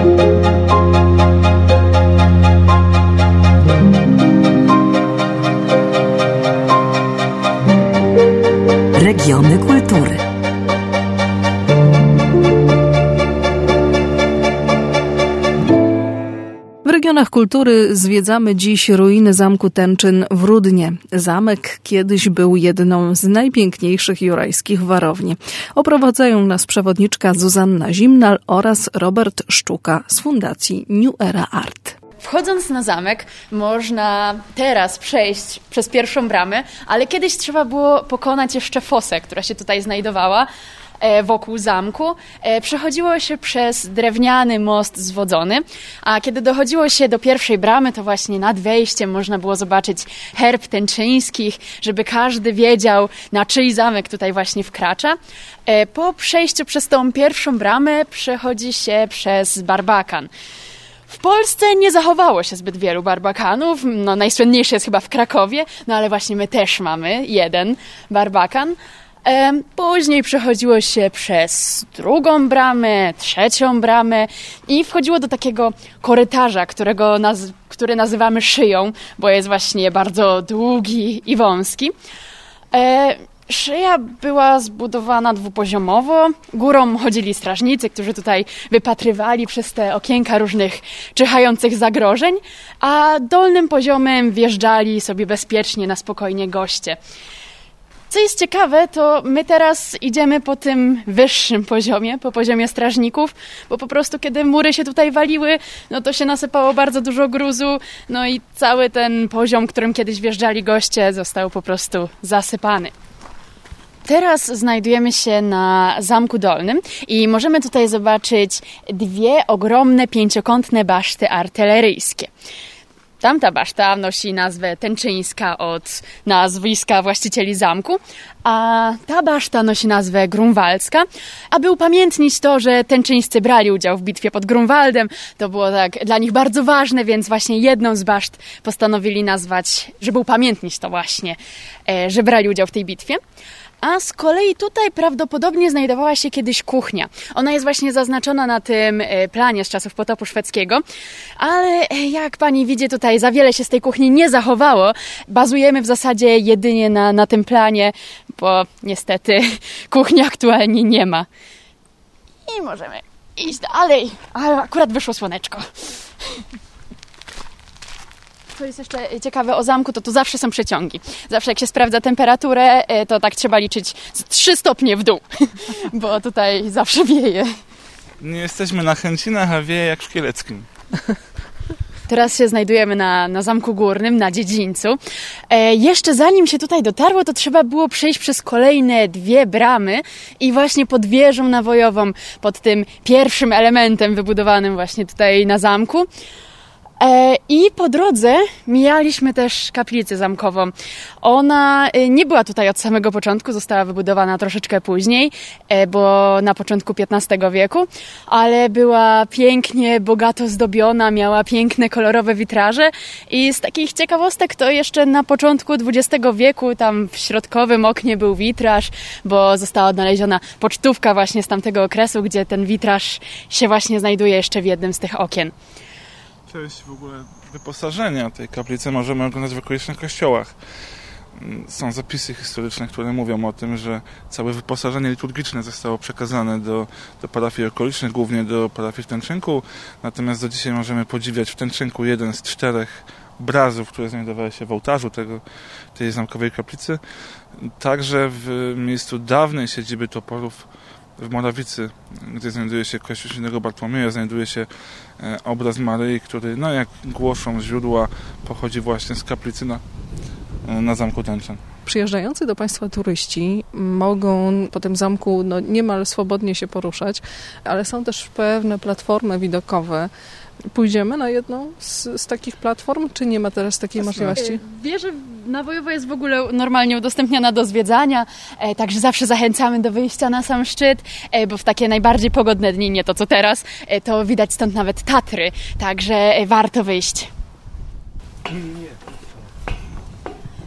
Regiony kultury. W regionach kultury zwiedzamy dziś ruiny zamku Tenczyn w Rudnie. Zamek kiedyś był jedną z najpiękniejszych jurajskich warowni. Oprowadzają nas przewodniczka Zuzanna Zimnal oraz Robert Szczuka z Fundacji New Era Art. Wchodząc na zamek, można teraz przejść przez pierwszą bramę, ale kiedyś trzeba było pokonać jeszcze fosę, która się tutaj znajdowała wokół zamku. Przechodziło się przez drewniany most zwodzony, a kiedy dochodziło się do pierwszej bramy, to właśnie nad wejściem można było zobaczyć herb Tenczyńskich, żeby każdy wiedział, na czyj zamek tutaj właśnie wkracza. Po przejściu przez tą pierwszą bramę przechodzi się przez barbakan. W Polsce nie zachowało się zbyt wielu barbakanów, najsłynniejszy jest chyba w Krakowie, ale właśnie my też mamy jeden barbakan. Później przechodziło się przez drugą bramę, trzecią bramę i wchodziło do takiego korytarza, który nazywamy szyją, bo jest właśnie bardzo długi i wąski. Szyja była zbudowana dwupoziomowo. Górą chodzili strażnicy, którzy tutaj wypatrywali przez te okienka różnych czyhających zagrożeń, a dolnym poziomem wjeżdżali sobie bezpiecznie, na spokojnie goście. Co jest ciekawe, to my teraz idziemy po tym wyższym poziomie, po poziomie strażników, bo po prostu kiedy mury się tutaj waliły, no to się nasypało bardzo dużo gruzu, no i cały ten poziom, którym kiedyś wjeżdżali goście, został po prostu zasypany. Teraz znajdujemy się na Zamku Dolnym i możemy tutaj zobaczyć dwie ogromne pięciokątne baszty artyleryjskie. Tamta baszta nosi nazwę Tenczyńska od nazwiska właścicieli zamku, a ta baszta nosi nazwę Grunwaldzka, aby upamiętnić to, że Tenczyńscy brali udział w bitwie pod Grunwaldem. To było tak dla nich bardzo ważne, więc właśnie jedną z baszt postanowili nazwać, żeby upamiętnić to właśnie, że brali udział w tej bitwie. A z kolei tutaj prawdopodobnie znajdowała się kiedyś kuchnia. Ona jest właśnie zaznaczona na tym planie z czasów potopu szwedzkiego, ale jak pani widzi, tutaj za wiele się z tej kuchni nie zachowało. Bazujemy w zasadzie jedynie na tym planie, bo niestety kuchni aktualnie nie ma. I możemy iść dalej, ale akurat wyszło słoneczko. Co jest jeszcze ciekawe o zamku, to tu zawsze są przeciągi. Zawsze jak się sprawdza temperaturę, to tak trzeba liczyć z 3 stopnie w dół, bo tutaj zawsze wieje. Nie jesteśmy na Chęcinach, a wieje jak w Kieleckim. Teraz się znajdujemy na Zamku Górnym, na dziedzińcu. Jeszcze zanim się tutaj dotarło, to trzeba było przejść przez kolejne 2 bramy i właśnie pod wieżą nawojową, pod tym pierwszym elementem wybudowanym właśnie tutaj na zamku. I po drodze mijaliśmy też kaplicę zamkową. Ona nie była tutaj od samego początku, została wybudowana troszeczkę później, bo na początku XV wieku, ale była pięknie, bogato zdobiona, miała piękne, kolorowe witraże i z takich ciekawostek to jeszcze na początku XX wieku tam w środkowym oknie był witraż, bo została odnaleziona pocztówka właśnie z tamtego okresu, gdzie ten witraż się właśnie znajduje jeszcze w jednym z tych okien. Część w ogóle wyposażenia tej kaplicy możemy oglądać w okolicznych kościołach. Są zapisy historyczne, które mówią o tym, że całe wyposażenie liturgiczne zostało przekazane do parafii okolicznych, głównie do parafii w Tenczynku. Natomiast do dzisiaj możemy podziwiać w Tenczynku jeden z 4 obrazów, które znajdowały się w ołtarzu tej zamkowej kaplicy. Także w miejscu dawnej siedziby toporów w Morawicy, gdzie znajduje się kościół Świętego Bartłomieja, znajduje się obraz Maryi, który, no jak głoszą źródła, pochodzi właśnie z kaplicy na Zamku Tenczyn. Przyjeżdżający do Państwa turyści mogą po tym zamku niemal swobodnie się poruszać, ale są też pewne platformy widokowe. Pójdziemy na jedną z takich platform, czy nie ma teraz takiej możliwości? Wieża nawojowa jest w ogóle normalnie udostępniana do zwiedzania, także zawsze zachęcamy do wyjścia na sam szczyt, bo w takie najbardziej pogodne dni, nie to co teraz, to widać stąd nawet Tatry, także warto wyjść. A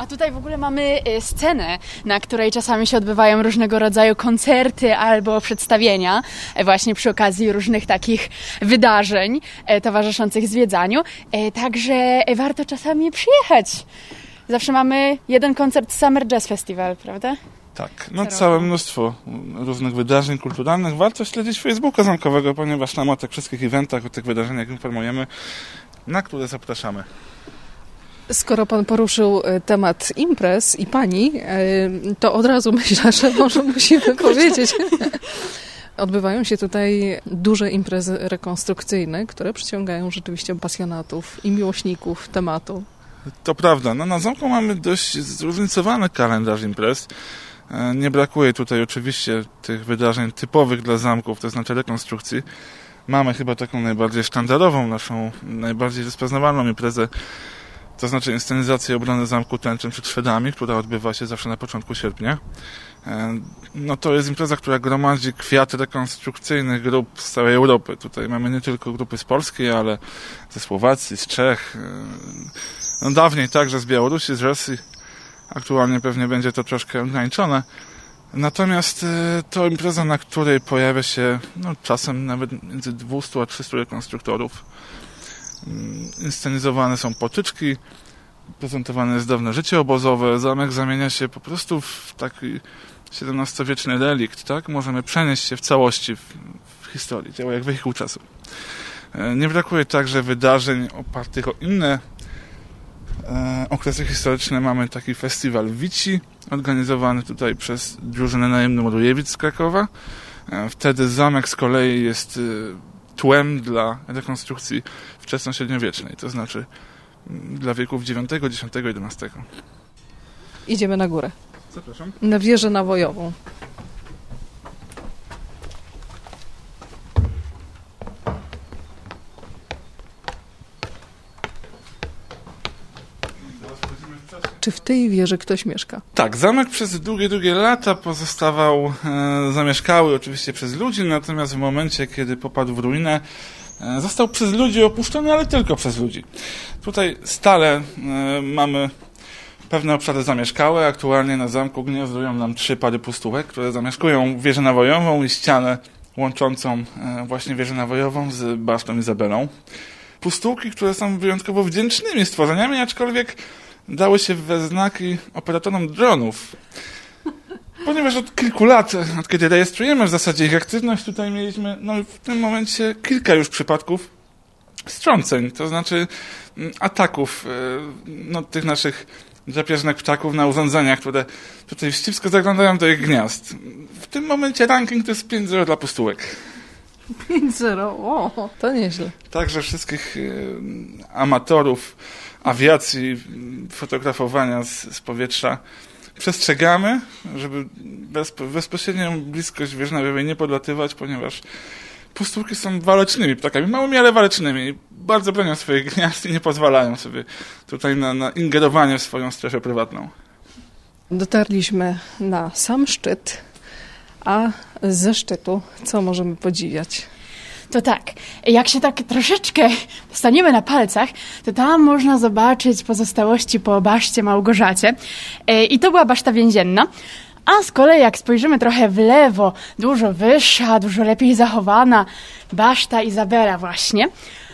A tutaj w ogóle mamy scenę, na której czasami się odbywają różnego rodzaju koncerty albo przedstawienia, właśnie przy okazji różnych takich wydarzeń towarzyszących zwiedzaniu. Także warto czasami przyjechać. Zawsze mamy jeden koncert Summer Jazz Festival, prawda? Tak, całe mnóstwo różnych wydarzeń kulturalnych. Warto śledzić Facebooka zamkowego, ponieważ tam o tych wszystkich eventach, o tych wydarzeniach informujemy, na które zapraszamy. Skoro pan poruszył temat imprez i pani, to od razu myślę, że może musimy powiedzieć. Odbywają się tutaj duże imprezy rekonstrukcyjne, które przyciągają rzeczywiście pasjonatów i miłośników tematu. To prawda. Na zamku mamy dość zróżnicowany kalendarz imprez. Nie brakuje tutaj oczywiście tych wydarzeń typowych dla zamków, to znaczy rekonstrukcji. Mamy chyba taką najbardziej sztandarową, naszą najbardziej rozpoznawalną imprezę, to znaczy inscenizację obrony Zamku Tęczyn przed Szwedami, która odbywa się zawsze na początku sierpnia. To jest impreza, która gromadzi kwiaty rekonstrukcyjnych grup z całej Europy. Tutaj mamy nie tylko grupy z Polski, ale ze Słowacji, z Czech, dawniej także z Białorusi, z Rosji. Aktualnie pewnie będzie to troszkę ograniczone. Natomiast to impreza, na której pojawia się czasem nawet między 200 a 300 rekonstruktorów. Inscenizowane są potyczki, prezentowane jest dawne życie obozowe. Zamek zamienia się po prostu w taki XVII-wieczny relikt, tak? Możemy przenieść się w całości w historii, działa jak wehikuł czasu. Nie brakuje także wydarzeń opartych o inne okresy historyczne. Mamy taki festiwal Wici, organizowany tutaj przez drużynę najemną Rujewic z Krakowa. Wtedy zamek z kolei jest tłem dla rekonstrukcji wczesnośredniowiecznej, to znaczy dla wieków IX, X, XI. Idziemy na górę. Zapraszam. Na wieżę nawojową. Czy w tej wieży ktoś mieszka? Tak, zamek przez długie lata pozostawał zamieszkały oczywiście przez ludzi, natomiast w momencie, kiedy popadł w ruinę, został przez ludzi opuszczony, ale tylko przez ludzi. Tutaj stale mamy pewne obszary zamieszkałe. Aktualnie na zamku gniazdują nam 3 pary pustułek, które zamieszkują wieżę nawojową i ścianę łączącą właśnie wieżę nawojową z basztą Izabelą. Pustułki, które są wyjątkowo wdzięcznymi stworzeniami, aczkolwiek dały się we znaki operatorom dronów. Ponieważ od kilku lat, od kiedy rejestrujemy w zasadzie ich aktywność, tutaj mieliśmy w tym momencie kilka już przypadków strąceń, to znaczy ataków tych naszych drapieżnych ptaków na urządzenia, które tutaj wścibsko zaglądają do ich gniazd. W tym momencie ranking to jest 5-0 dla pustułek. 5-0, o, to nieźle. Także wszystkich amatorów awiacji, fotografowania z powietrza przestrzegamy, żeby bezpośrednią bliskość wieży nawiowej nie podlatywać, ponieważ pustułki są walecznymi ptakami, małymi, ale walecznymi. Bardzo bronią swoich gniazd i nie pozwalają sobie tutaj na ingerowanie w swoją strefę prywatną. Dotarliśmy na sam szczyt, a ze szczytu co możemy podziwiać? To tak, jak się tak troszeczkę staniemy na palcach, to tam można zobaczyć pozostałości po baszcie Małgorzacie. I to była baszta więzienna. A z kolei jak spojrzymy trochę w lewo, dużo wyższa, dużo lepiej zachowana baszta Izabela właśnie.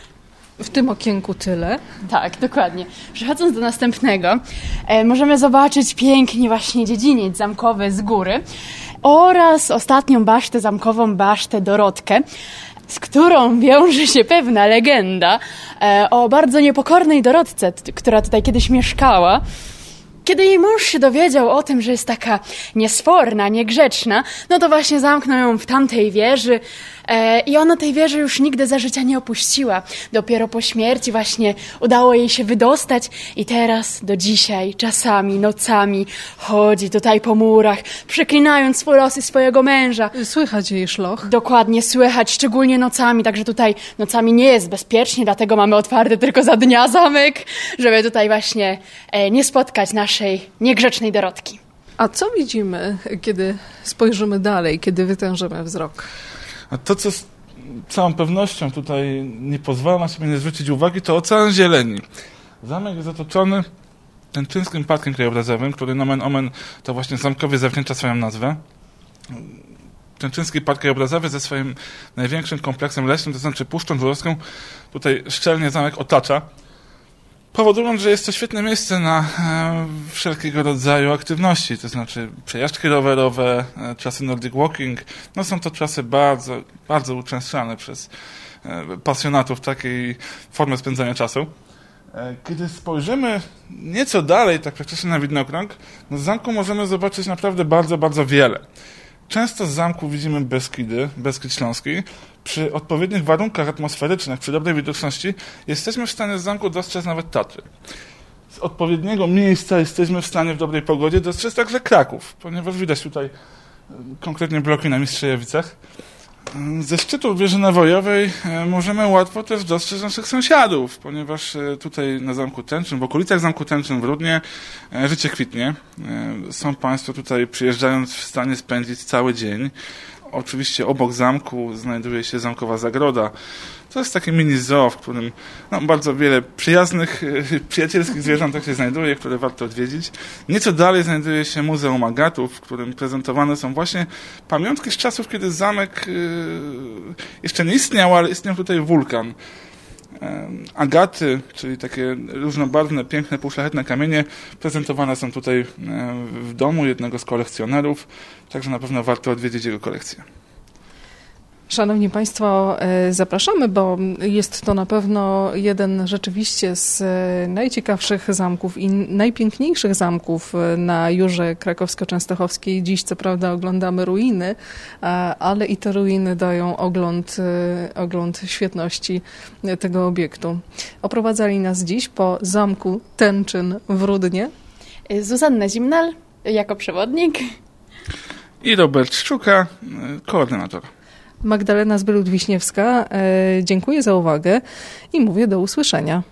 W tym okienku tyle. Tak, dokładnie. Przechodząc do następnego, możemy zobaczyć pięknie właśnie dziedziniec zamkowy z góry oraz ostatnią basztę zamkową, basztę Dorotkę, z którą wiąże się pewna legenda o bardzo niepokornej Dorotce, która tutaj kiedyś mieszkała. Kiedy jej mąż się dowiedział o tym, że jest taka niesforna, niegrzeczna, no to właśnie zamknął ją w tamtej wieży i ona tej wieży już nigdy za życia nie opuściła. Dopiero po śmierci właśnie udało jej się wydostać i teraz do dzisiaj czasami, nocami chodzi tutaj po murach, przeklinając swój los i swojego męża. Słychać jej szloch. Dokładnie, słychać, szczególnie nocami, także tutaj nocami nie jest bezpiecznie, dlatego mamy otwarty tylko za dnia zamek, żeby tutaj właśnie nie spotkać naszej niegrzecznej Dorotki. A co widzimy, kiedy spojrzymy dalej, kiedy wytężymy wzrok? A to, co z całą pewnością tutaj nie pozwala na siebie nie zwrócić uwagi, to ocean zieleni. Zamek jest otoczony Tęczyńskim Parkiem Krajobrazowym, który nomen omen to właśnie zamkowie zawdzięcza swoją nazwę. Tęczyński Park Krajobrazowy ze swoim największym kompleksem leśnym, to znaczy Puszczą Dwórowską, tutaj szczelnie zamek otacza, powodując, że jest to świetne miejsce na wszelkiego rodzaju aktywności, to znaczy przejażdżki rowerowe, trasy Nordic Walking. No są to trasy bardzo, bardzo uczęszczane przez pasjonatów takiej formy spędzania czasu. Kiedy spojrzymy nieco dalej, tak praktycznie na widnokrąg, no z zamku możemy zobaczyć naprawdę bardzo, bardzo wiele. Często z zamku widzimy Beskid Śląski. Przy odpowiednich warunkach atmosferycznych, przy dobrej widoczności jesteśmy w stanie z zamku dostrzec nawet Tatry. Z odpowiedniego miejsca jesteśmy w stanie w dobrej pogodzie dostrzec także Kraków, ponieważ widać tutaj konkretnie bloki na Mistrzejewicach. Ze szczytu wieży nawojowej możemy łatwo też dostrzec naszych sąsiadów, ponieważ tutaj na Zamku Tęczyn, w okolicach Zamku Tęczyn w Rudnie życie kwitnie. Są Państwo tutaj przyjeżdżając w stanie spędzić cały dzień. Oczywiście obok zamku znajduje się Zamkowa Zagroda. To jest taki mini zoo, w którym bardzo wiele przyjaznych, przyjacielskich zwierzątek się znajduje, które warto odwiedzić. Nieco dalej znajduje się Muzeum Agatów, w którym prezentowane są właśnie pamiątki z czasów, kiedy zamek jeszcze nie istniał, ale istniał tutaj wulkan. Agaty, czyli takie różnobarwne, piękne, półszlachetne kamienie, prezentowane są tutaj w domu jednego z kolekcjonerów, także na pewno warto odwiedzić jego kolekcję. Szanowni Państwo, zapraszamy, bo jest to na pewno jeden rzeczywiście z najciekawszych zamków i najpiękniejszych zamków na Jurze Krakowsko-Częstochowskiej. Dziś co prawda oglądamy ruiny, ale i te ruiny dają ogląd świetności tego obiektu. Oprowadzali nas dziś po zamku Tęczyn w Rudnie Zuzanna Zimnal jako przewodnik i Robert Szczuka, koordynator. Magdalena Zbylut-Wiśniewska, dziękuję za uwagę i mówię do usłyszenia.